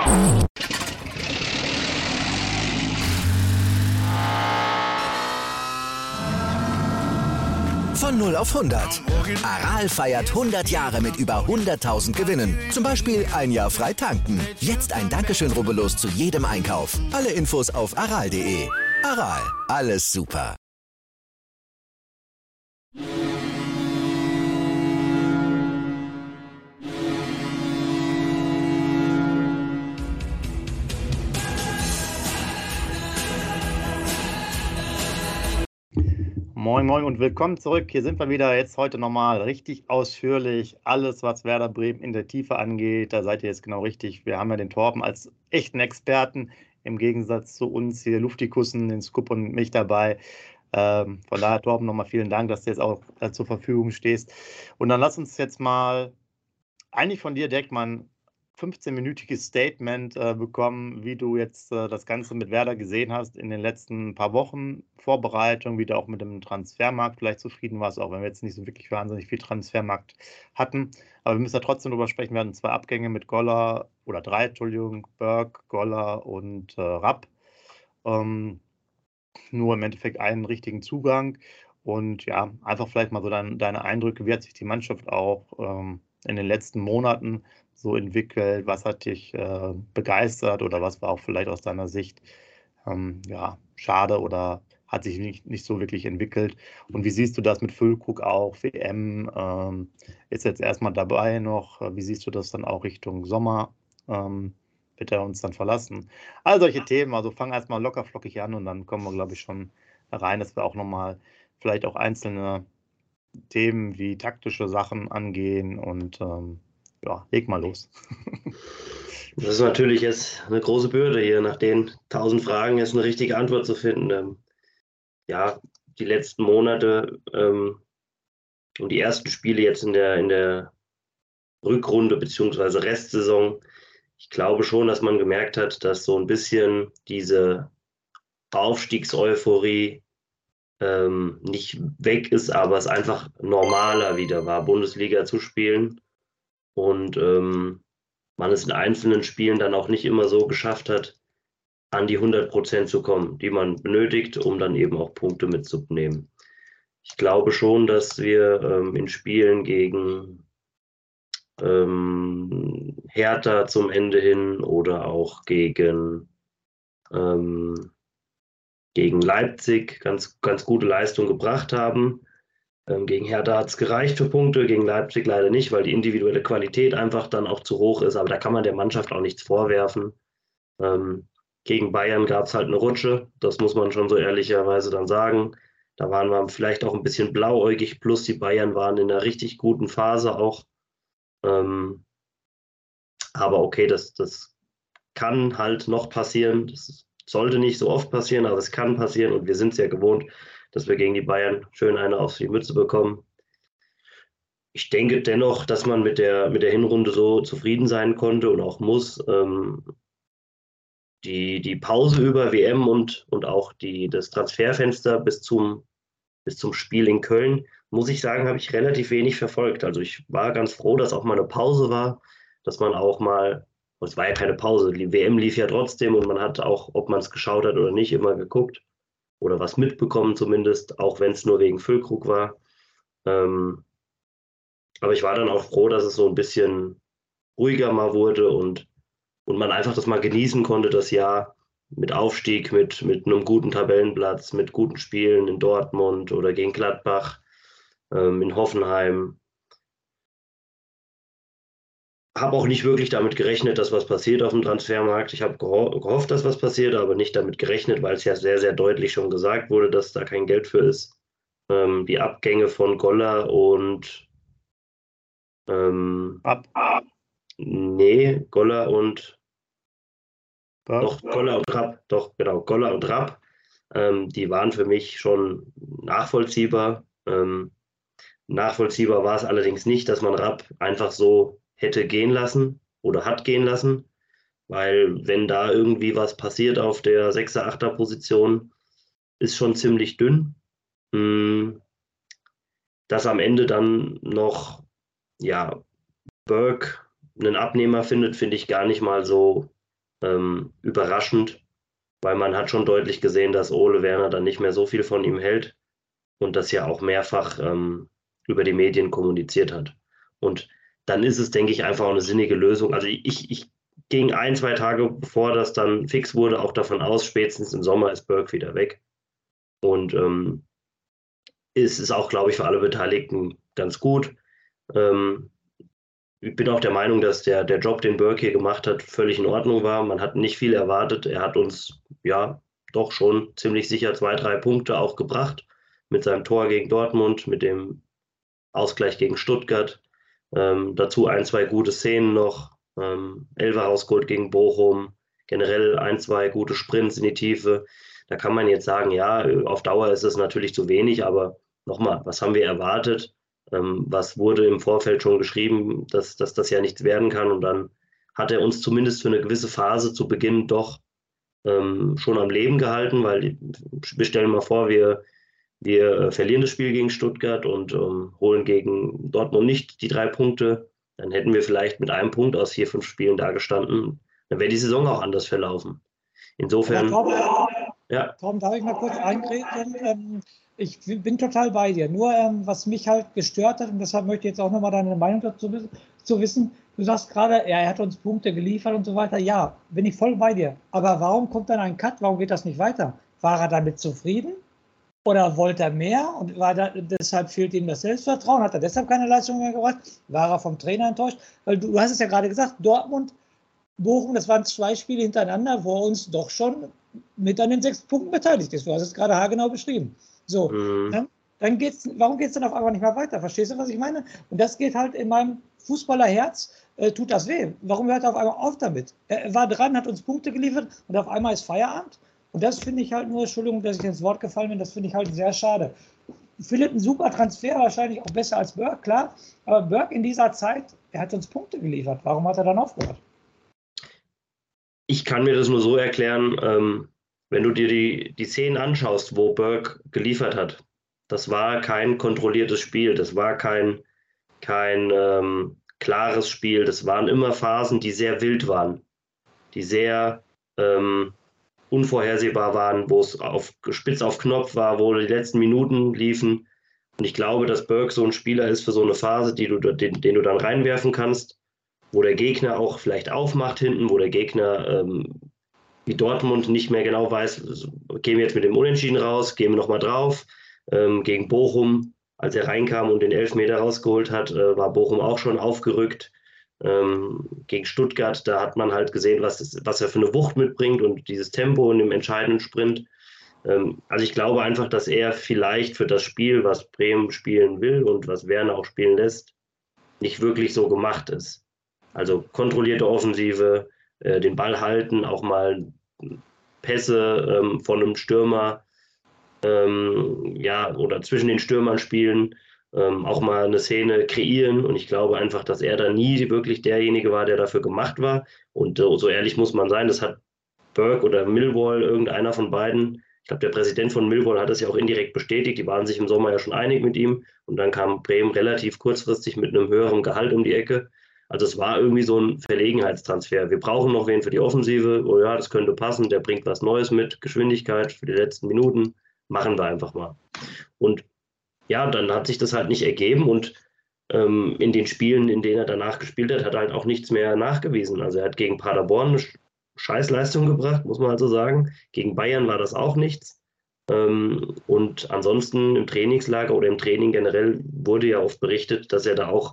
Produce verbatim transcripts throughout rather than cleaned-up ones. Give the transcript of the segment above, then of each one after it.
Von null auf hundert. Aral feiert hundert Jahre mit über hunderttausend Gewinnen. Zum Beispiel ein Jahr frei tanken. Jetzt ein Dankeschön, rubbellos zu jedem Einkauf. Alle Infos auf aral punkt de. Aral, alles super. Moin Moin und willkommen zurück. Hier sind wir wieder, jetzt heute nochmal richtig ausführlich. Alles, was Werder Bremen in der Tiefe angeht, da seid ihr jetzt genau richtig. Wir haben ja den Torben als echten Experten im Gegensatz zu uns hier, Luftikussen, den Scoop und mich dabei. Ähm, von daher, Torben, nochmal vielen Dank, dass du jetzt auch äh, zur Verfügung stehst. Und dann lass uns jetzt mal eigentlich von dir direkt mal ein fünfzehnminütiges Statement äh, bekommen, wie du jetzt äh, das Ganze mit Werder gesehen hast in den letzten paar Wochen, Vorbereitung, wie du auch mit dem Transfermarkt vielleicht zufrieden warst, auch wenn wir jetzt nicht so wirklich wahnsinnig viel Transfermarkt hatten. Aber wir müssen ja trotzdem darüber sprechen, wir hatten zwei Abgänge mit Goller, oder drei, Entschuldigung, Burke, Goller und äh, Rapp. Ähm, nur im Endeffekt einen richtigen Zugang. Und ja, einfach vielleicht mal so dein, deine Eindrücke, wie hat sich die Mannschaft auch ähm, in den letzten Monaten so entwickelt, was hat dich äh, begeistert oder was war auch vielleicht aus deiner Sicht ähm, ja, schade oder hat sich nicht, nicht so wirklich entwickelt. Und wie siehst du das mit Füllkrug auch, W M, ähm, ist jetzt erstmal dabei noch, wie siehst du das dann auch Richtung Sommer, ähm, wird er uns dann verlassen? All solche Themen, also fang erstmal locker flockig an und dann kommen wir, glaube ich, schon rein, dass wir auch nochmal vielleicht auch einzelne Themen wie taktische Sachen angehen und ähm, ja, leg mal los. Das ist natürlich jetzt eine große Bürde hier, nach den tausend Fragen jetzt eine richtige Antwort zu finden. Ähm, ja, die letzten Monate ähm, und die ersten Spiele jetzt in der, in der Rückrunde bzw. Restsaison, ich glaube schon, dass man gemerkt hat, dass so ein bisschen diese Aufstiegseuphorie ähm, nicht weg ist, aber es einfach normaler wieder war, Bundesliga zu spielen. Und ähm, man es in einzelnen Spielen dann auch nicht immer so geschafft hat, an die hundert Prozent zu kommen, die man benötigt, um dann eben auch Punkte mitzunehmen. Ich glaube schon, dass wir ähm, in Spielen gegen ähm, Hertha zum Ende hin oder auch gegen, ähm, gegen Leipzig ganz, ganz gute Leistung gebracht haben. Ähm, gegen Hertha hat es gereicht für Punkte, gegen Leipzig leider nicht, weil die individuelle Qualität einfach dann auch zu hoch ist. Aber da kann man der Mannschaft auch nichts vorwerfen. Ähm, gegen Bayern gab es halt eine Rutsche, das muss man schon so ehrlicherweise dann sagen. Da waren wir vielleicht auch ein bisschen blauäugig, plus die Bayern waren in einer richtig guten Phase auch. Ähm, aber okay, das, das kann halt noch passieren. Das sollte nicht so oft passieren, aber es kann passieren und wir sind es ja gewohnt, dass wir gegen die Bayern schön eine auf die Mütze bekommen. Ich denke dennoch, dass man mit der, mit der Hinrunde so zufrieden sein konnte und auch muss. Ähm, die, die Pause über W M und, und auch die, das Transferfenster bis zum, bis zum Spiel in Köln, muss ich sagen, habe ich relativ wenig verfolgt. Also ich war ganz froh, dass auch mal eine Pause war, dass man auch mal, es war ja keine Pause, die W M lief ja trotzdem und man hat auch, ob man es geschaut hat oder nicht, immer geguckt oder was mitbekommen zumindest, auch wenn es nur wegen Füllkrug war. Ähm, aber ich war dann auch froh, dass es so ein bisschen ruhiger mal wurde und und man einfach das mal genießen konnte, das Jahr mit Aufstieg, mit, mit einem guten Tabellenplatz, mit guten Spielen in Dortmund oder gegen Gladbach, ähm, in Hoffenheim. Habe auch nicht wirklich damit gerechnet, dass was passiert auf dem Transfermarkt. Ich habe geho- gehofft, dass was passiert, aber nicht damit gerechnet, weil es ja sehr, sehr deutlich schon gesagt wurde, dass da kein Geld für ist. Ähm, die Abgänge von Goller und ähm, Ab. nee, Goller und Burke. Doch, Goller und Rapp, doch, genau, Goller und Rapp, ähm, die waren für mich schon nachvollziehbar. Ähm, nachvollziehbar war es allerdings nicht, dass man Rapp einfach so hätte gehen lassen oder hat gehen lassen, weil wenn da irgendwie was passiert auf der sechser achter Position, ist schon ziemlich dünn. Hm, dass am Ende dann noch, ja, Burke einen Abnehmer findet, finde ich gar nicht mal so ähm, überraschend, weil man hat schon deutlich gesehen, dass Ole Werner dann nicht mehr so viel von ihm hält und das ja auch mehrfach ähm, über die Medien kommuniziert hat. Und dann ist es, denke ich, einfach auch eine sinnige Lösung. Also ich, ich ging ein, zwei Tage bevor das dann fix wurde, auch davon aus, spätestens im Sommer ist Burke wieder weg. Und ähm, es ist auch, glaube ich, für alle Beteiligten ganz gut. Ähm, ich bin auch der Meinung, dass der, der Job, den Burke hier gemacht hat, völlig in Ordnung war. Man hat nicht viel erwartet. Er hat uns ja doch schon ziemlich sicher zwei, drei Punkte auch gebracht. Mit seinem Tor gegen Dortmund, mit dem Ausgleich gegen Stuttgart. Ähm, dazu ein, zwei gute Szenen noch. Ähm, Elfer rausgeholt gegen Bochum. Generell ein, zwei gute Sprints in die Tiefe. Da kann man jetzt sagen, ja, auf Dauer ist es natürlich zu wenig, aber nochmal, was haben wir erwartet? Ähm, was wurde im Vorfeld schon geschrieben, dass, dass das ja nichts werden kann? Und dann hat er uns zumindest für eine gewisse Phase zu Beginn doch ähm, schon am Leben gehalten, weil wir stellen mal vor, wir, wir äh, verlieren das Spiel gegen Stuttgart und ähm, holen gegen Dortmund nicht die drei Punkte. Dann hätten wir vielleicht mit einem Punkt aus vier, fünf Spielen dagestanden. Dann wäre die Saison auch anders verlaufen. Insofern. Tom, ja. Tom, darf ich mal kurz eingreifen? Ähm, ich bin total bei dir. Nur ähm, was mich halt gestört hat, und deshalb möchte ich jetzt auch nochmal deine Meinung dazu zu wissen. Du sagst gerade, ja, er hat uns Punkte geliefert und so weiter. Ja, bin ich voll bei dir. Aber warum kommt dann ein Cut? Warum geht das nicht weiter? War er damit zufrieden? Oder wollte er mehr? Und war da, deshalb fehlt ihm das Selbstvertrauen? Hat er deshalb keine Leistung mehr gebracht? War er vom Trainer enttäuscht? Weil du, du hast es ja gerade gesagt, Dortmund, Bochum, das waren zwei Spiele hintereinander, wo er uns doch schon mit an den sechs Punkten beteiligt ist. Du hast es gerade haargenau beschrieben. So, mhm. dann, dann geht's, warum geht es dann auf einmal nicht mehr weiter? Verstehst du, was ich meine? Und das geht halt in meinem Fußballerherz, äh, tut das weh. Warum hört er auf einmal auf damit? Er war dran, hat uns Punkte geliefert und auf einmal ist Feierabend. Und das finde ich halt nur, Entschuldigung, dass ich ins Wort gefallen bin, das finde ich halt sehr schade. Philipp, ein super Transfer, wahrscheinlich auch besser als Burke, klar. Aber Burke in dieser Zeit, er hat uns Punkte geliefert. Warum hat er dann aufgehört? Ich kann mir das nur so erklären, ähm, wenn du dir die, die Szenen anschaust, wo Burke geliefert hat. Das war kein kontrolliertes Spiel, das war kein, kein ähm, klares Spiel. Das waren immer Phasen, die sehr wild waren, die sehr ähm, unvorhersehbar waren, wo es auf, spitz auf Knopf war, wo die letzten Minuten liefen. Und ich glaube, dass Burke so ein Spieler ist für so eine Phase, die du, den, den du dann reinwerfen kannst, wo der Gegner auch vielleicht aufmacht hinten, wo der Gegner ähm, wie Dortmund nicht mehr genau weiß, gehen wir jetzt mit dem Unentschieden raus, gehen wir nochmal drauf. Ähm, gegen Bochum, als er reinkam und den Elfmeter rausgeholt hat, äh, war Bochum auch schon aufgerückt. Ähm, gegen Stuttgart, da hat man halt gesehen, was, das, was er für eine Wucht mitbringt und dieses Tempo in dem entscheidenden Sprint. Ähm, also ich glaube einfach, dass er vielleicht für das Spiel, was Bremen spielen will und was Werner auch spielen lässt, nicht wirklich so gemacht ist. Also kontrollierte Offensive, äh, den Ball halten, auch mal Pässe ähm, von einem Stürmer, ähm, ja, oder zwischen den Stürmern spielen, ähm, auch mal eine Szene kreieren. Und ich glaube einfach, dass er da nie wirklich derjenige war, der dafür gemacht war. Und äh, so ehrlich muss man sein, das hat Burke oder Millwall, irgendeiner von beiden, ich glaube, der Präsident von Millwall hat das ja auch indirekt bestätigt, die waren sich im Sommer ja schon einig mit ihm. Und dann kam Bremen relativ kurzfristig mit einem höheren Gehalt um die Ecke. Also es war irgendwie so ein Verlegenheitstransfer. Wir brauchen noch wen für die Offensive. Oh ja, das könnte passen. Der bringt was Neues mit. Geschwindigkeit für die letzten Minuten. Machen wir einfach mal. Und ja, dann hat sich das halt nicht ergeben. Und ähm, in den Spielen, in denen er danach gespielt hat, hat er halt auch nichts mehr nachgewiesen. Also er hat gegen Paderborn eine Scheißleistung gebracht, muss man also sagen. Gegen Bayern war das auch nichts. Ähm, und ansonsten im Trainingslager oder im Training generell wurde ja oft berichtet, dass er da auch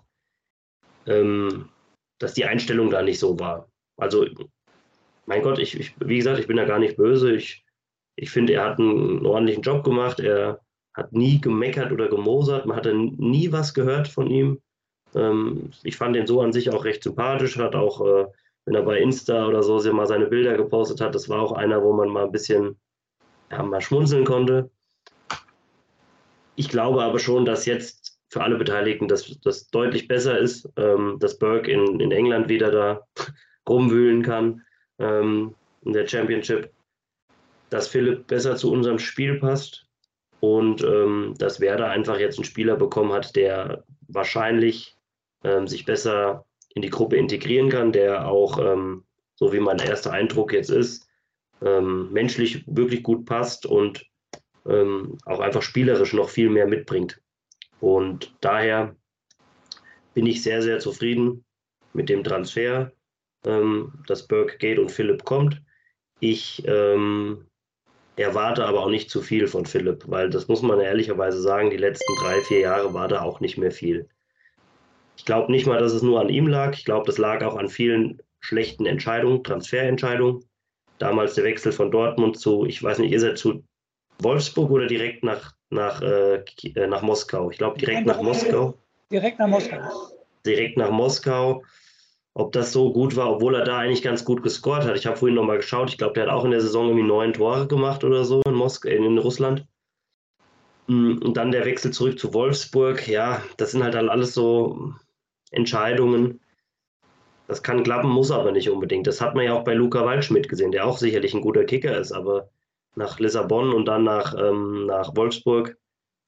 dass die Einstellung da nicht so war. Also, mein Gott, ich, ich, wie gesagt, ich bin da gar nicht böse. Ich, ich finde, er hat einen ordentlichen Job gemacht. Er hat nie gemeckert oder gemosert. Man hatte nie was gehört von ihm. Ähm, ich fand ihn so an sich auch recht sympathisch. Hat auch, äh, wenn er bei Insta oder so mal seine Bilder gepostet hat, das war auch einer, wo man mal ein bisschen ja, mal schmunzeln konnte. Ich glaube aber schon, dass jetzt für alle Beteiligten das, das deutlich besser ist, ähm, dass Burke in, in England wieder da rumwühlen kann ähm, in der Championship, dass Philipp besser zu unserem Spiel passt und ähm, dass Werder einfach jetzt einen Spieler bekommen hat, der wahrscheinlich ähm, sich besser in die Gruppe integrieren kann, der auch ähm, so wie mein erster Eindruck jetzt ist, ähm, menschlich wirklich gut passt und ähm, auch einfach spielerisch noch viel mehr mitbringt. Und daher bin ich sehr, sehr zufrieden mit dem Transfer, ähm, dass Burke geht und Philipp kommt. Ich ähm, erwarte aber auch nicht zu viel von Philipp, weil das muss man ehrlicherweise sagen, die letzten drei, vier Jahre war da auch nicht mehr viel. Ich glaube nicht mal, dass es nur an ihm lag. Ich glaube, das lag auch an vielen schlechten Entscheidungen, Transferentscheidungen. Damals der Wechsel von Dortmund zu, ich weiß nicht, ist er zu Wolfsburg oder direkt nach, nach, äh, nach Moskau? Ich glaube, direkt nach Moskau. Direkt nach Moskau. Direkt nach Moskau. Ob das so gut war, obwohl er da eigentlich ganz gut gescored hat. Ich habe vorhin nochmal geschaut. Ich glaube, der hat auch in der Saison irgendwie neun Tore gemacht oder so in, Moskau, in Russland. Und dann der Wechsel zurück zu Wolfsburg. Ja, das sind halt alles so Entscheidungen. Das kann klappen, muss aber nicht unbedingt. Das hat man ja auch bei Luca Waldschmidt gesehen, der auch sicherlich ein guter Kicker ist, aber nach Lissabon und dann nach, ähm, nach Wolfsburg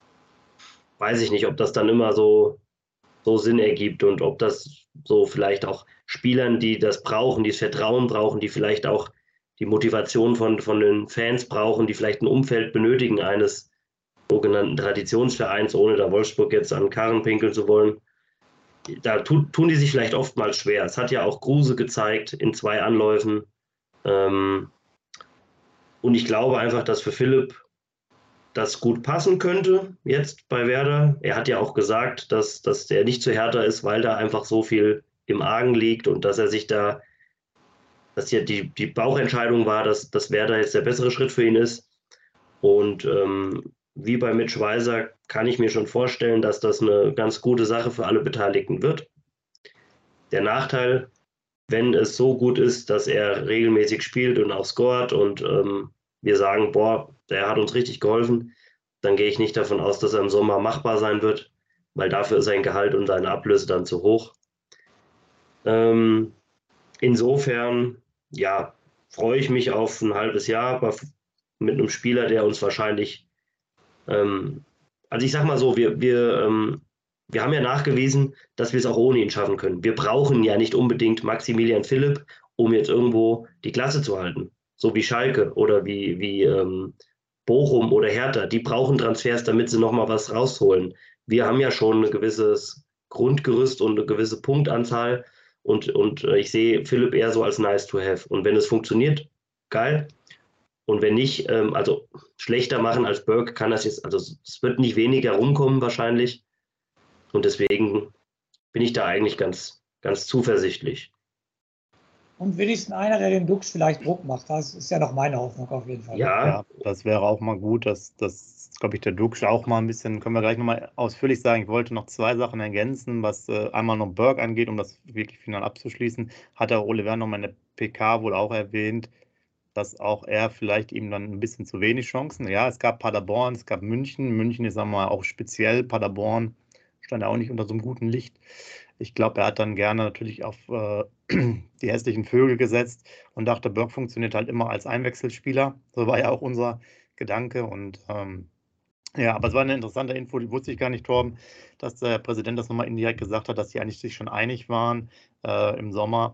weiß ich nicht, ob das dann immer so, so Sinn ergibt und ob das so vielleicht auch Spielern, die das brauchen, die das Vertrauen brauchen, die vielleicht auch die Motivation von, von den Fans brauchen, die vielleicht ein Umfeld benötigen eines sogenannten Traditionsvereins, ohne da Wolfsburg jetzt an Karren pinkeln zu wollen. Da tun, tun die sich vielleicht oftmals schwer. Es hat ja auch Kruse gezeigt in zwei Anläufen. Ähm, und ich glaube einfach, dass für Philipp das gut passen könnte jetzt bei Werder. Er hat ja auch gesagt, dass, dass er nicht zu Hertha ist, weil da einfach so viel im Argen liegt und dass er sich da, dass ja die, die Bauchentscheidung war, dass, dass Werder jetzt der bessere Schritt für ihn ist. Und ähm, wie bei Mitch Weiser kann ich mir schon vorstellen, dass das eine ganz gute Sache für alle Beteiligten wird. Der Nachteil, wenn es so gut ist, dass er regelmäßig spielt und auch scoret und ähm, wir sagen, boah, der hat uns richtig geholfen, dann gehe ich nicht davon aus, dass er im Sommer machbar sein wird, weil dafür ist sein Gehalt und seine Ablöse dann zu hoch. Ähm, insofern, ja, freue ich mich auf ein halbes Jahr mit einem Spieler, der uns wahrscheinlich Ähm, also ich sag mal so, wir, wir, ähm, wir haben ja nachgewiesen, dass wir es auch ohne ihn schaffen können. Wir brauchen ja nicht unbedingt Maximilian Philipp, um jetzt irgendwo die Klasse zu halten. So wie Schalke oder wie, wie ähm, Bochum oder Hertha. Die brauchen Transfers, damit sie nochmal was rausholen. Wir haben ja schon ein gewisses Grundgerüst und eine gewisse Punktanzahl und, und äh, ich sehe Philipp eher so als nice to have. Und wenn es funktioniert, geil. Und wenn nicht, ähm, also schlechter machen als Burke kann das jetzt, also es wird nicht weniger rumkommen wahrscheinlich. Und deswegen bin ich da eigentlich ganz, ganz zuversichtlich. Und wenigstens einer, der den Dux vielleicht Druck macht. Das ist ja noch meine Hoffnung auf jeden Fall. Ja, ja das wäre auch mal gut, dass, dass glaube ich, der Dux auch mal ein bisschen, können wir gleich nochmal ausführlich sagen. Ich wollte noch zwei Sachen ergänzen, was äh, einmal noch Burke angeht, um das wirklich final abzuschließen. Hat der Ole Werner nochmal in der P K wohl auch erwähnt, dass auch er vielleicht ihm dann ein bisschen zu wenig Chancen. Ja, es gab Paderborn, es gab München. München ist einmal auch speziell. Paderborn stand auch nicht unter so einem guten Licht. Ich glaube, er hat dann gerne natürlich auf äh, die hässlichen Vögel gesetzt und dachte, Burke funktioniert halt immer als Einwechselspieler. So war ja auch unser Gedanke. Und ähm, ja, aber es war eine interessante Info, die wusste ich gar nicht, Torben, dass der Präsident das nochmal indirekt gesagt hat, dass sie eigentlich sich schon einig waren äh, im Sommer.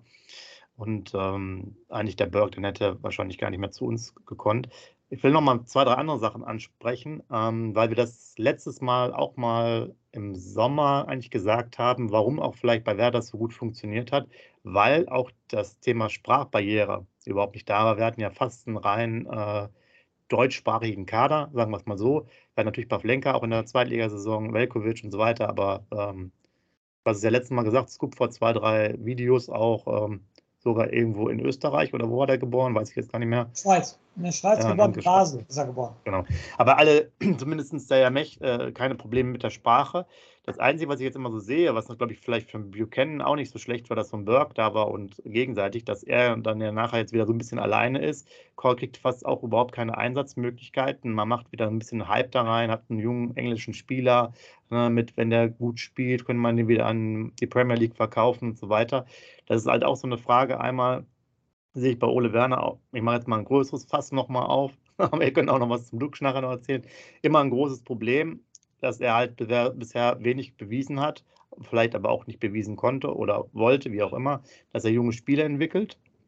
Und ähm, eigentlich der Burke, den hätte wahrscheinlich gar nicht mehr zu uns gekonnt. Ich will noch mal zwei, drei andere Sachen ansprechen, ähm, weil wir das letztes Mal auch mal im Sommer eigentlich gesagt haben, warum auch vielleicht bei Werder so gut funktioniert hat, weil auch das Thema Sprachbarriere überhaupt nicht da war. Wir hatten ja fast einen rein äh, deutschsprachigen Kader, sagen wir es mal so. Wir hatten natürlich Pavlenka auch in der Zweitligasaison, Veljkovic und so weiter, aber ähm, was ist ja letztes Mal gesagt, es gibt vor zwei, drei Videos auch ähm, sogar irgendwo in Österreich, oder wo war der geboren, weiß ich jetzt gar nicht mehr. Schweiz, in der Schweiz Ja, geboren, danke, Basel ist er geboren. Genau. Aber alle, zumindest der Jamech, äh, keine Probleme mit der Sprache. Das Einzige, was ich jetzt immer so sehe, was glaube ich vielleicht für Buchanan auch nicht so schlecht war, dass so ein Burke da war und gegenseitig, dass er dann ja nachher jetzt wieder so ein bisschen alleine ist. Cole kriegt fast auch überhaupt keine Einsatzmöglichkeiten. Man macht wieder ein bisschen Hype da rein, hat einen jungen englischen Spieler, ne, mit, wenn der gut spielt, könnte man den wieder an die Premier League verkaufen und so weiter. Das ist halt auch so eine Frage. Einmal sehe ich bei Ole Werner auch, ich mache jetzt mal ein größeres Fass nochmal auf, aber ihr könnt auch noch was zum Dux nachher noch erzählen, immer ein großes Problem, dass er halt bisher wenig bewiesen hat, vielleicht aber auch nicht bewiesen konnte oder wollte, wie auch immer, dass er junge Spieler entwickelt.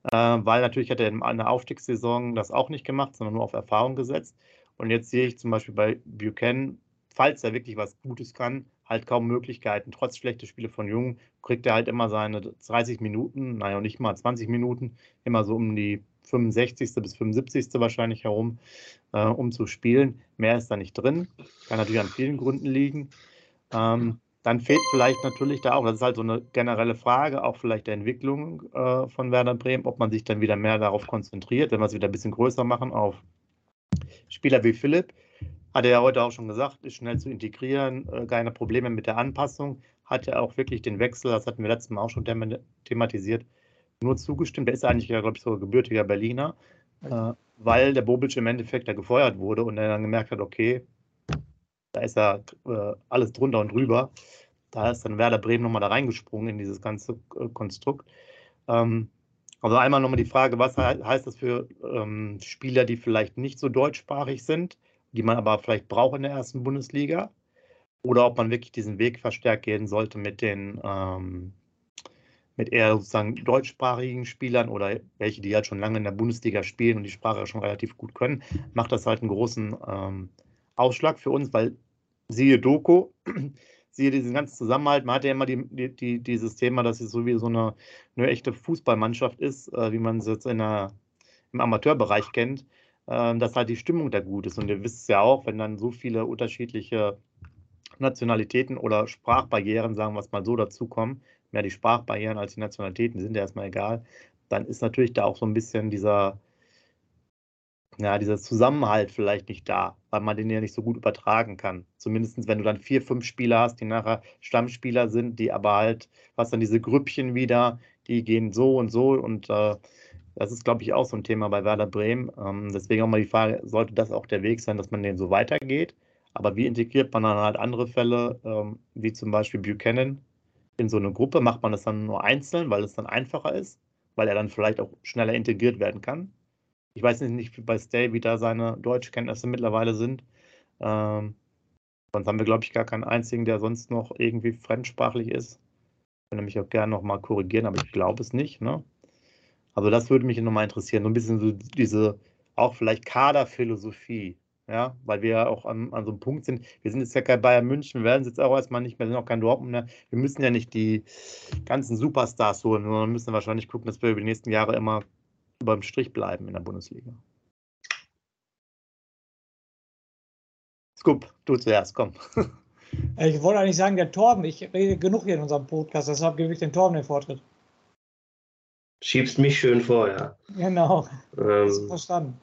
äh, weil natürlich hat er in einer Aufstiegssaison das auch nicht gemacht, sondern nur auf Erfahrung gesetzt. Und jetzt sehe ich zum Beispiel bei Buchanan, falls er wirklich was Gutes kann, halt kaum Möglichkeiten. Trotz schlechter Spiele von Jung kriegt er halt immer seine dreißig Minuten, naja, nicht mal zwanzig Minuten, immer so um die fünfundsechzigste bis fünfundsiebzigste wahrscheinlich herum, äh, um zu spielen. Mehr ist da nicht drin. Kann natürlich an vielen Gründen liegen. Ähm, dann fehlt vielleicht natürlich da auch, das ist halt so eine generelle Frage, auch vielleicht der Entwicklung äh, von Werder Bremen, ob man sich dann wieder mehr darauf konzentriert, wenn wir es wieder ein bisschen größer machen, auf Spieler wie Philipp. Hat er ja heute auch schon gesagt, ist schnell zu integrieren, äh, keine Probleme mit der Anpassung. Hat er auch wirklich den Wechsel, das hatten wir letztes Mal auch schon thematisiert, nur zugestimmt. Der ist eigentlich ja, glaube ich, sogar gebürtiger Berliner, äh, weil der Bobic im Endeffekt da gefeuert wurde und er dann gemerkt hat, okay, da ist ja äh, alles drunter und drüber. Da ist dann Werder Bremen nochmal da reingesprungen in dieses ganze äh, Konstrukt. Ähm, also einmal nochmal die Frage, was he heißt das für ähm, Spieler, die vielleicht nicht so deutschsprachig sind, die man aber vielleicht braucht in der ersten Bundesliga? Oder ob man wirklich diesen Weg verstärkt gehen sollte mit den ähm, mit eher sozusagen deutschsprachigen Spielern oder welche, die halt schon lange in der Bundesliga spielen und die Sprache schon relativ gut können, macht das halt einen großen ähm, Ausschlag für uns, weil siehe Doku, siehe diesen ganzen Zusammenhalt, man hat ja immer die, die, die, dieses Thema, dass es so wie so eine, eine echte Fußballmannschaft ist, äh, wie man es jetzt in der, im Amateurbereich kennt, äh, dass halt die Stimmung da gut ist. Und ihr wisst es ja auch, wenn dann so viele unterschiedliche Nationalitäten oder Sprachbarrieren, sagen wir es mal so, dazukommen, mehr die Sprachbarrieren als die Nationalitäten, die sind ja erstmal egal, dann ist natürlich da auch so ein bisschen dieser, ja, dieser Zusammenhalt vielleicht nicht da, weil man den ja nicht so gut übertragen kann. Zumindest wenn du dann vier, fünf Spieler hast, die nachher Stammspieler sind, die aber halt, was dann diese Grüppchen wieder, die gehen so und so und äh, das ist, glaube ich, auch so ein Thema bei Werder Bremen. Ähm, deswegen auch mal die Frage, sollte das auch der Weg sein, dass man den so weitergeht? Aber wie integriert man dann halt andere Fälle, ähm, wie zum Beispiel Buchanan, in so eine Gruppe? Macht man das dann nur einzeln, weil es dann einfacher ist, weil er dann vielleicht auch schneller integriert werden kann? Ich weiß nicht, wie bei Stay, wie da seine Deutschkenntnisse mittlerweile sind. Ähm, sonst haben wir, glaube ich, gar keinen einzigen, der sonst noch irgendwie fremdsprachlich ist. Ich würde mich auch gerne noch mal korrigieren, aber ich glaube es nicht. Ne? Also das würde mich nochmal interessieren. So ein bisschen so diese, auch vielleicht Kaderphilosophie. Ja, weil wir ja auch an, an so einem Punkt sind. Wir sind jetzt ja kein Bayern München, wir werden es jetzt auch erstmal nicht mehr, sind auch kein Dortmund mehr. Wir müssen ja nicht die ganzen Superstars holen, sondern müssen wahrscheinlich gucken, dass wir über die nächsten Jahre immer über dem Strich bleiben in der Bundesliga. Scoop, du zuerst, komm. Ich wollte eigentlich sagen, der Torben, ich rede genug hier in unserem Podcast, deshalb gebe ich den Torben den Vortritt. Schiebst mich schön vor, ja. Genau, ähm, hast du verstanden.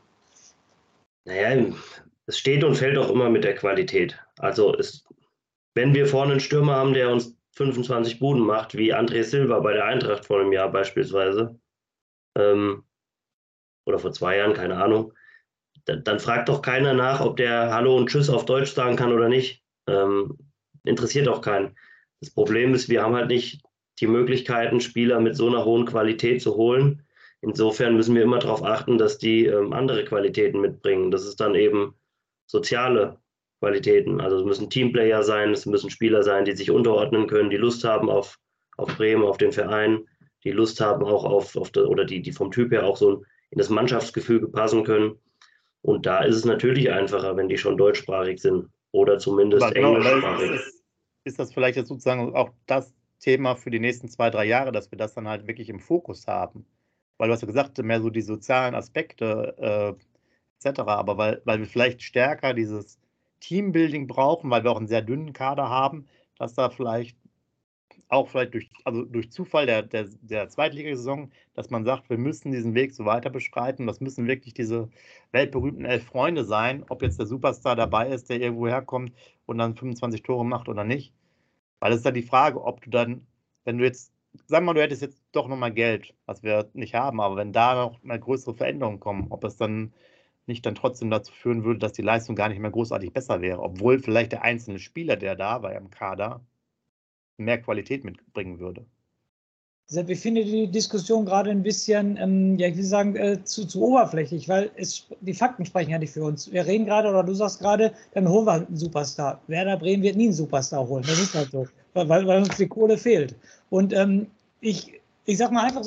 Naja, es steht und fällt auch immer mit der Qualität. Also es, wenn wir vorne einen Stürmer haben, der uns fünfundzwanzig Buden macht, wie André Silva bei der Eintracht vor einem Jahr beispielsweise, ähm, oder vor zwei Jahren, keine Ahnung, dann, dann fragt doch keiner nach, ob der Hallo und Tschüss auf Deutsch sagen kann oder nicht. Ähm, interessiert auch keinen. Das Problem ist, wir haben halt nicht die Möglichkeiten, Spieler mit so einer hohen Qualität zu holen. Insofern müssen wir immer darauf achten, dass die ähm, andere Qualitäten mitbringen. Das ist dann eben soziale Qualitäten. Also es müssen Teamplayer sein, es müssen Spieler sein, die sich unterordnen können, die Lust haben auf, auf Bremen, auf den Verein, die Lust haben auch auf, auf das, oder die, die vom Typ her auch so in das Mannschaftsgefüge passen können. Und da ist es natürlich einfacher, wenn die schon deutschsprachig sind oder zumindest Aber genau, englischsprachig. Ist, ist das vielleicht jetzt sozusagen auch das Thema für die nächsten zwei, drei Jahre, dass wir das dann halt wirklich im Fokus haben? Weil du hast ja gesagt, mehr so die sozialen Aspekte äh, et cetera. Aber weil, weil wir vielleicht stärker dieses Teambuilding brauchen, weil wir auch einen sehr dünnen Kader haben, dass da vielleicht auch vielleicht durch, also durch Zufall der, der, der Zweitligasaison, dass man sagt, wir müssen diesen Weg so weiter beschreiten. Das müssen wirklich diese weltberühmten elf Freunde sein, ob jetzt der Superstar dabei ist, der irgendwo herkommt und dann fünfundzwanzig Tore macht oder nicht. Weil es ist ja die Frage, ob du dann, wenn du jetzt, sag mal, du hättest jetzt doch nochmal Geld, was wir nicht haben, aber wenn da noch mal größere Veränderungen kommen, ob es dann nicht dann trotzdem dazu führen würde, dass die Leistung gar nicht mehr großartig besser wäre, obwohl vielleicht der einzelne Spieler, der da war im Kader, mehr Qualität mitbringen würde. Deshalb, ich finde die Diskussion gerade ein bisschen, ähm, ja, ich will sagen, äh, zu, zu oberflächlich, weil es, die Fakten sprechen ja nicht für uns. Wir reden gerade, oder du sagst gerade, dann holen wir einen Superstar. Werder Bremen wird nie einen Superstar holen, das ist halt so, weil, weil uns die Kohle fehlt. Und ähm, ich, ich sag mal einfach so,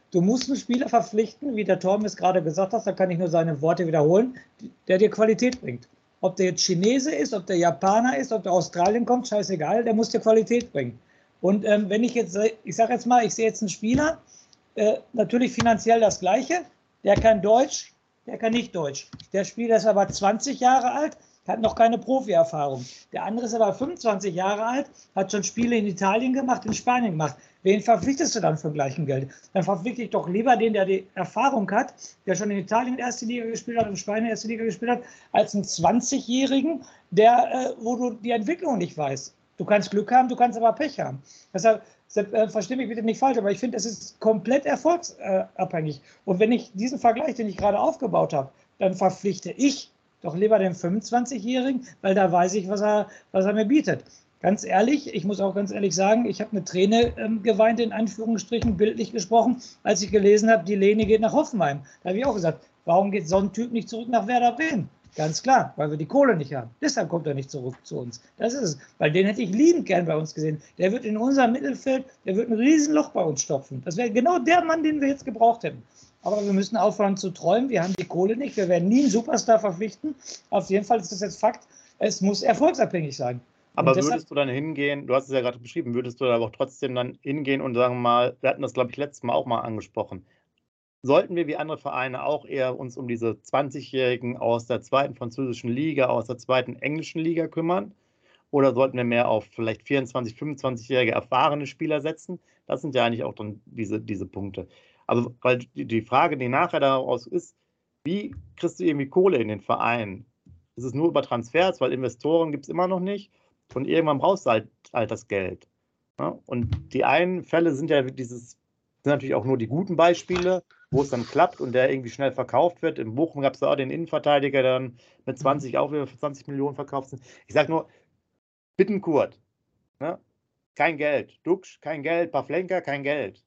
Du musst einen Spieler verpflichten, wie der Torben es gerade gesagt hat, da kann ich nur seine Worte wiederholen, der dir Qualität bringt. Ob der jetzt Chinese ist, ob der Japaner ist, ob der Australien kommt, scheißegal, der muss dir Qualität bringen. Und ähm, wenn ich jetzt, ich sage jetzt mal, ich sehe jetzt einen Spieler, äh, natürlich finanziell das Gleiche, der kann Deutsch, der kann nicht Deutsch. Der Spieler ist aber zwanzig Jahre alt, hat noch keine Profi-Erfahrung. Der andere ist aber fünfundzwanzig Jahre alt, hat schon Spiele in Italien gemacht, in Spanien gemacht. Wen verpflichtest du dann für gleichen Geld? Dann verpflichte ich doch lieber den, der die Erfahrung hat, der schon in Italien erste Liga gespielt hat, in Spanien erste Liga gespielt hat, als einen zwanzigjährigen, der, äh, wo du die Entwicklung nicht weißt. Du kannst Glück haben, du kannst aber Pech haben. Deshalb, äh, verstehe mich bitte nicht falsch, aber ich finde, es ist komplett erfolgsabhängig. Und wenn ich diesen Vergleich, den ich gerade aufgebaut habe, dann verpflichte ich doch lieber den fünfundzwanzigjährigen, weil da weiß ich, was er, was er mir bietet. Ganz ehrlich, ich muss auch ganz ehrlich sagen, ich habe eine Träne ähm, geweint, in Anführungsstrichen, bildlich gesprochen, als ich gelesen habe, die Lene geht nach Hoffenheim. Da habe ich auch gesagt, warum geht so ein Typ nicht zurück nach Werder Bremen? Ganz klar, weil wir die Kohle nicht haben. Deshalb kommt er nicht zurück zu uns. Das ist es. Weil den hätte ich liebend gern bei uns gesehen. Der wird in unserem Mittelfeld, der wird ein Riesenloch bei uns stopfen. Das wäre genau der Mann, den wir jetzt gebraucht hätten. Aber wir müssen aufhören zu träumen. Wir haben die Kohle nicht. Wir werden nie einen Superstar verpflichten. Auf jeden Fall ist das jetzt Fakt. Es muss erfolgsabhängig sein. Aber deshalb, würdest du dann hingehen, du hast es ja gerade beschrieben, würdest du aber auch trotzdem dann hingehen und sagen mal, wir hatten das, glaube ich, letztes Mal auch mal angesprochen, sollten wir wie andere Vereine auch eher uns um diese zwanzigjährigen aus der zweiten französischen Liga, aus der zweiten englischen Liga kümmern? Oder sollten wir mehr auf vielleicht vierundzwanzig-, fünfundzwanzigjährige erfahrene Spieler setzen? Das sind ja eigentlich auch dann diese, diese Punkte. Aber weil die Frage, die nachher daraus ist, wie kriegst du irgendwie Kohle in den Verein? Ist es nur über Transfers, weil Investoren gibt es immer noch nicht und irgendwann brauchst du halt, halt das Geld. Ja? Und die einen Fälle sind ja dieses, sind natürlich auch nur die guten Beispiele, wo es dann klappt und der irgendwie schnell verkauft wird. In Bochum gab es ja auch den Innenverteidiger, der dann mit zwanzig auch wieder für zwanzig Millionen verkauft sind. Ich sage nur, Bittencourt, ne? Kein Geld. Duxch, kein Geld. Pavlenka, kein Geld.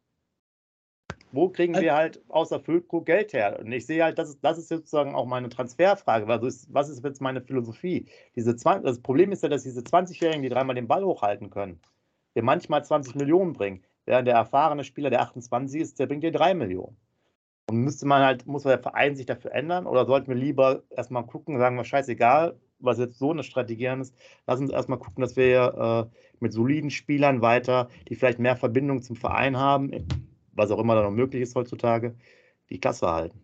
Wo kriegen wir halt außer Füllkrug Geld her? Und ich sehe halt, das ist, das ist sozusagen auch meine Transferfrage. Also ist, was ist jetzt meine Philosophie? Diese zwanzig, das Problem ist ja, dass diese zwanzigjährigen, die dreimal den Ball hochhalten können, dir manchmal zwanzig Millionen bringen. Während der erfahrene Spieler, der achtundzwanzig ist, der bringt dir drei Millionen. Und müsste man halt, muss der Verein sich dafür ändern? Oder sollten wir lieber erstmal gucken, sagen wir, scheißegal, was jetzt so eine Strategie ist, lass uns erstmal gucken, dass wir äh, mit soliden Spielern weiter, die vielleicht mehr Verbindung zum Verein haben, was auch immer da noch möglich ist heutzutage, die Klasse halten.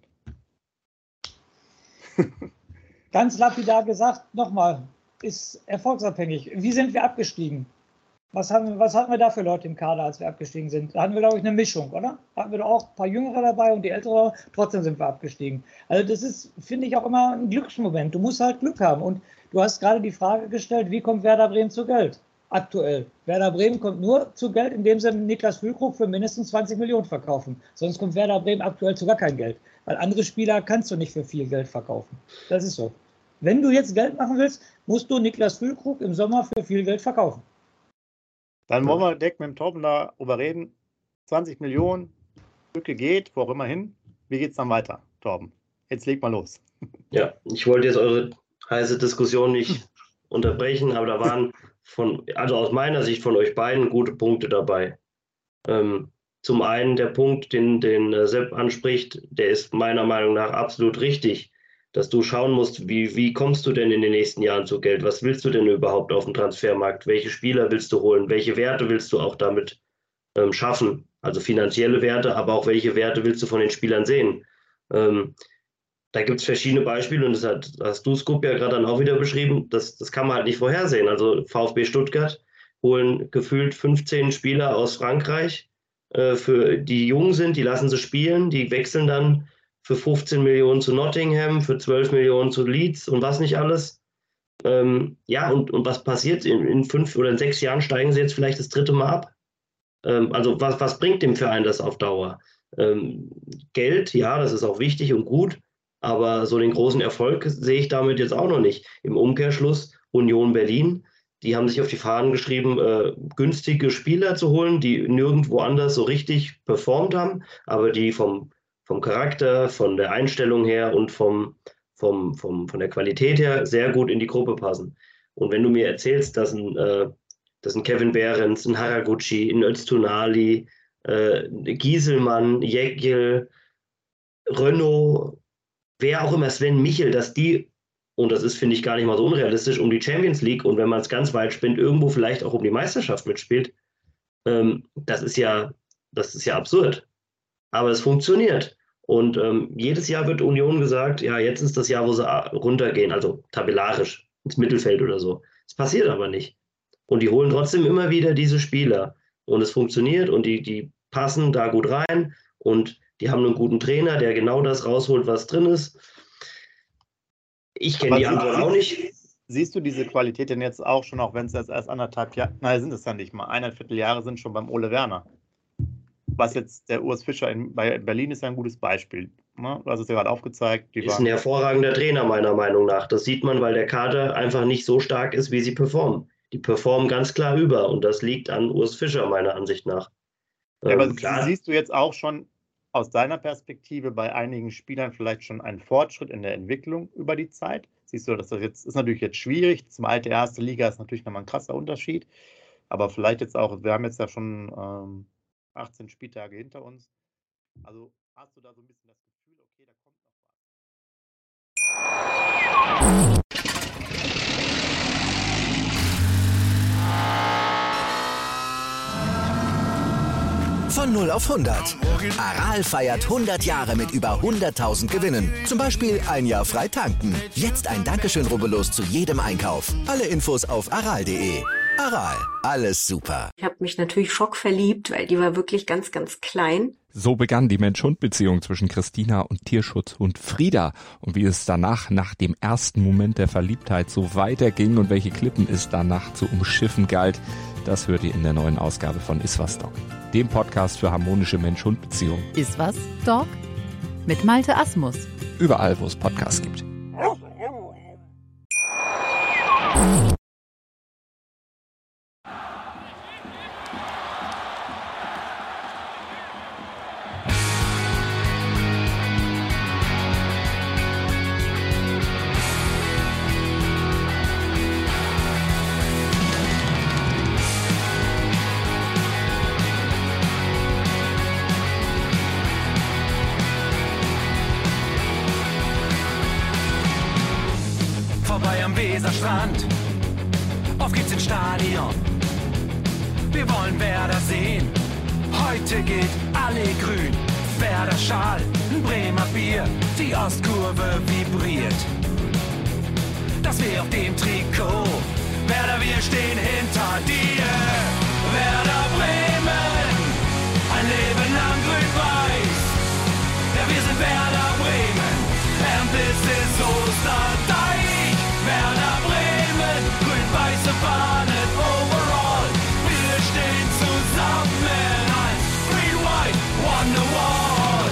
Ganz lapidar gesagt, nochmal, ist erfolgsabhängig. Wie sind wir abgestiegen? Was, haben, was hatten wir da für Leute im Kader, als wir abgestiegen sind? Da hatten wir, glaube ich, eine Mischung, oder? Da hatten wir doch auch ein paar Jüngere dabei und die Ältere, trotzdem sind wir abgestiegen. Also das ist, finde ich, auch immer ein Glücksmoment. Du musst halt Glück haben. Und du hast gerade die Frage gestellt, wie kommt Werder Bremen zu Geld? Aktuell. Werder Bremen kommt nur zu Geld, indem sie Niklas Füllkrug für mindestens zwanzig Millionen verkaufen. Sonst kommt Werder Bremen aktuell zu gar kein Geld. Weil andere Spieler kannst du nicht für viel Geld verkaufen. Das ist so. Wenn du jetzt Geld machen willst, musst du Niklas Füllkrug im Sommer für viel Geld verkaufen. Dann wollen wir direkt mit dem Torben darüber reden. zwanzig Millionen, Lücke geht, wo auch immer hin. Wie geht es dann weiter, Torben? Jetzt leg mal los. Ja, ich wollte jetzt eure heiße Diskussion nicht unterbrechen, aber da waren von, also aus meiner Sicht von euch beiden gute Punkte dabei. Ähm, zum einen der Punkt, den, den Sepp anspricht, der ist meiner Meinung nach absolut richtig, dass du schauen musst, wie, wie kommst du denn in den nächsten Jahren zu Geld? Was willst du denn überhaupt auf dem Transfermarkt? Welche Spieler willst du holen? Welche Werte willst du auch damit ähm, schaffen? Also finanzielle Werte, aber auch welche Werte willst du von den Spielern sehen? Ähm, Da gibt es verschiedene Beispiele und das hat, hast du, Scoop, ja gerade dann auch wieder beschrieben, das, das kann man halt nicht vorhersehen. Also VfB Stuttgart holen gefühlt fünfzehn Spieler aus Frankreich, äh, für, die jung sind, die lassen sie spielen, die wechseln dann für fünfzehn Millionen zu Nottingham, für zwölf Millionen zu Leeds und was nicht alles. Ähm, ja, und, und was passiert? In, in fünf oder in sechs Jahren steigen sie jetzt vielleicht das dritte Mal ab. Ähm, also was, was bringt dem Verein das auf Dauer? Ähm, Geld, ja, das ist auch wichtig und gut. Aber so den großen Erfolg sehe ich damit jetzt auch noch nicht. Im Umkehrschluss Union Berlin, die haben sich auf die Fahnen geschrieben, äh, günstige Spieler zu holen, die nirgendwo anders so richtig performt haben, aber die vom, vom Charakter, von der Einstellung her und vom, vom, vom, von der Qualität her sehr gut in die Gruppe passen. Und wenn du mir erzählst, dass ein, äh, dass ein Kevin Behrens, ein Haraguchi, ein Öztunali, äh, Gieselmann, Jäckel, Renault, wer auch immer, Sven Michel, dass die, und das ist, finde ich, gar nicht mal so unrealistisch, um die Champions League und wenn man es ganz weit spinnt, irgendwo vielleicht auch um die Meisterschaft mitspielt, ähm, das ist ja, das ist ja absurd. Aber es funktioniert. Und ähm, jedes Jahr wird Union gesagt, ja, jetzt ist das Jahr, wo sie runtergehen, also tabellarisch ins Mittelfeld oder so. Es passiert aber nicht. Und die holen trotzdem immer wieder diese Spieler. Und es funktioniert und die, die passen da gut rein und die haben einen guten Trainer, der genau das rausholt, was drin ist. Ich kenne die Antwort auch nicht. Siehst du diese Qualität denn jetzt auch schon, auch wenn es jetzt erst anderthalb Jahre, nein, sind es ja nicht mal, eineinviertel Jahre sind schon beim Ole Werner. Was jetzt der Urs Fischer in, bei Berlin ist ja ein gutes Beispiel. Ne? Du hast es ja gerade aufgezeigt. Die ist ein hervorragender Trainer, meiner Meinung nach. Das sieht man, weil der Kader einfach nicht so stark ist, wie sie performen. Die performen ganz klar über und das liegt an Urs Fischer, meiner Ansicht nach. Ja, ähm, aber klar. Siehst du jetzt auch schon aus deiner Perspektive bei einigen Spielern vielleicht schon einen Fortschritt in der Entwicklung über die Zeit? Siehst du, dass das jetzt ist natürlich jetzt schwierig. Zweite, erste Liga ist natürlich nochmal ein krasser Unterschied. Aber vielleicht jetzt auch, wir haben jetzt ja schon ähm, achtzehn Spieltage hinter uns. Also hast du da so ein bisschen das Gefühl, okay, da kommt noch was. Von null auf hundert. Aral feiert hundert Jahre mit über hunderttausend Gewinnen. Zum Beispiel ein Jahr frei tanken. Jetzt ein Dankeschön, rubbellos zu jedem Einkauf. Alle Infos auf aral punkt de. Aral, alles super. Ich habe mich natürlich schockverliebt, weil die war wirklich ganz, ganz klein. So begann die Mensch-Hund-Beziehung zwischen Christina und Tierschutzhund Frieda. Und wie es danach, nach dem ersten Moment der Verliebtheit, so weiterging und welche Klippen es danach zu umschiffen galt, das hört ihr in der neuen Ausgabe von Iswas Dog, dem Podcast für harmonische Mensch-Hund-Beziehungen. Iswas Dog mit Malte Asmus. Überall, wo es Podcasts gibt. Weserstrand, auf geht's ins Stadion. Wir wollen Werder sehen, heute gilt alle grün. Werder Schal, ein Bremer Bier, die Ostkurve vibriert. Das weh auf dem Trikot, Werder, wir stehen hinter dir. Werder Bremen, ein Leben lang grün-weiß. Ja, wir sind Werder Bremen, and this is Osterdeich. Werder Bremen, grün-weiße Fahnen overall. Wir stehen zusammen als Green White Wonderwall.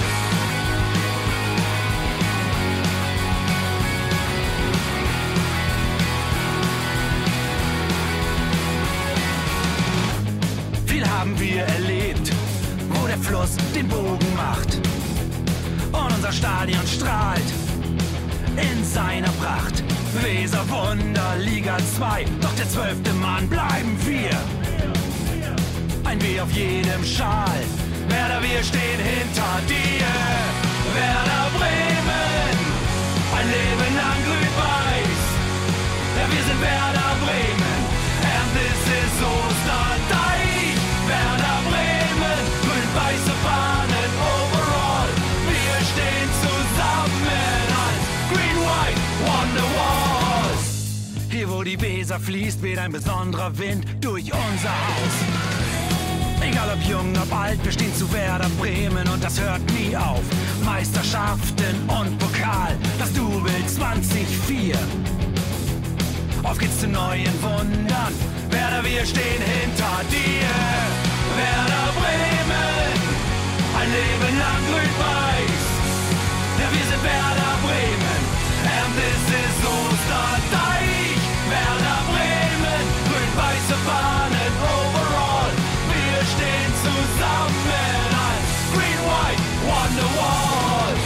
Viel haben wir erlebt, wo der Fluss den Bogen macht. Und unser Stadion strahlt in seiner Pracht. Weserwunder, Liga zwei, doch der zwölfte Mann bleiben wir. Ein W auf jedem Schal, Werder, wir stehen hinter dir. Werder Bremen, ein Leben lang grün-weiß. Ja, wir sind Werder Bremen, and this is Osterdeich. Werder Bremen, grün-weiße Fahnen overall. Wir stehen zusammen als Green-White Wonderwall. Hier, wo die Weser fließt, weht ein besonderer Wind durch unser Haus. Egal ob jung, ob alt, wir stehen zu Werder Bremen und das hört nie auf. Meisterschaften und Pokal, das Double zwanzig vier. Auf geht's zu neuen Wundern, Werder, wir stehen hinter dir. Werder Bremen, ein Leben lang grün-weiß. Ja, wir sind Werder Bremen, and this is Osterdeich. Werder Bremen, grün-weiße Fahnen overall. Wir stehen zusammen als Green-White Wonderwall.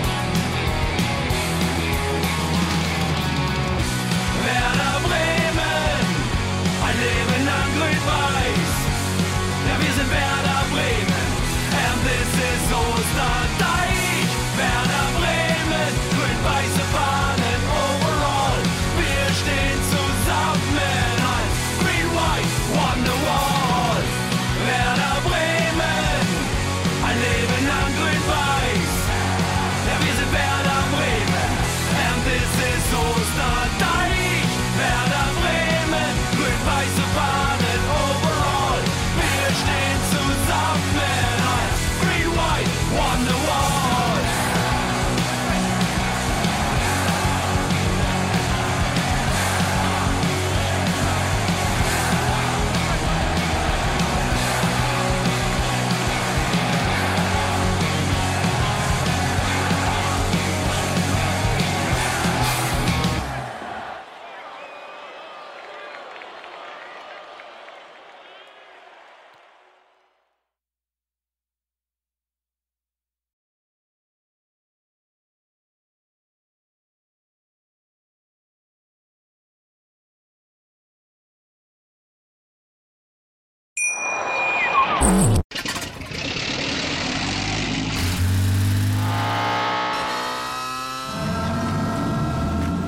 Werder Bremen.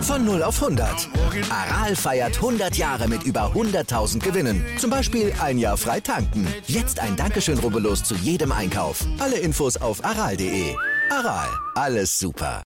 Von null auf hundert. Aral feiert hundert Jahre mit über hunderttausend Gewinnen. Zum Beispiel ein Jahr frei tanken. Jetzt ein Dankeschön, rubbellos zu jedem Einkauf. Alle Infos auf aral punkt de. Aral, alles super.